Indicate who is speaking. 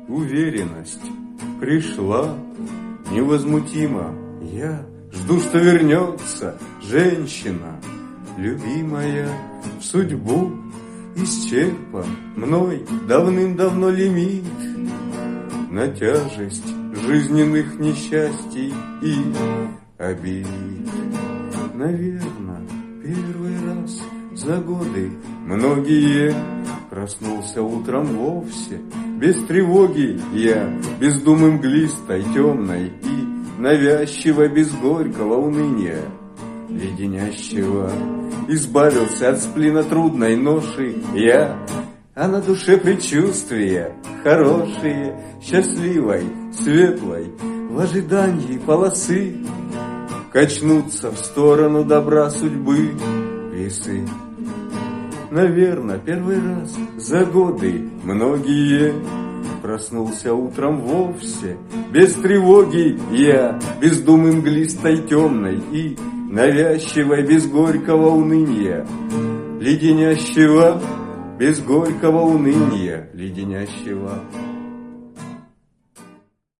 Speaker 1: уверенность пришла невозмутимо. Я жду, что вернется женщина, любимая в судьбу. Исчерпан мной давным-давно лимит на тяжесть жизненных несчастий и обид. Наверно, первый раз за годы многие проснулся утром вовсе без тревоги я, без думы мглистой, темной и навязчиво, без горького уныния леденящего. Избавился от сплина трудной ноши я, а на душе предчувствия хорошие, счастливой, светлой, в ожидании полосы качнутся в сторону добра судьбы весы. Наверно, первый раз за годы многие проснулся утром вовсе без тревоги я, без думы мглистой, темной и навязчивой, без горького уныния леденящего, без горького уныния леденящего.